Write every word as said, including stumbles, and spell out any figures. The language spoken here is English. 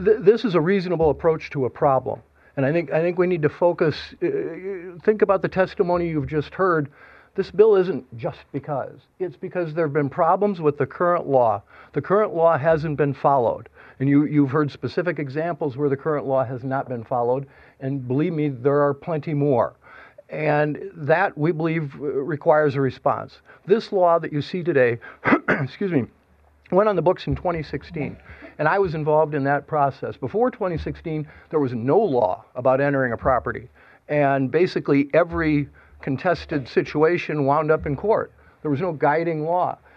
th- this is a reasonable approach to a problem. And I think, I think we need to focus, uh, think about the testimony you've just heard. This bill isn't just because. It's because there have been problems with the current law. The current law hasn't been followed. And you, you've heard specific examples where the current law has not been followed. And believe me, there are plenty more. And that, we believe, requires a response. This law that you see today, excuse me, went on the books in twenty sixteen. And I was involved in that process. Before twenty sixteen, there was no law about entering a property. And basically every contested situation wound up in court. There was no guiding law.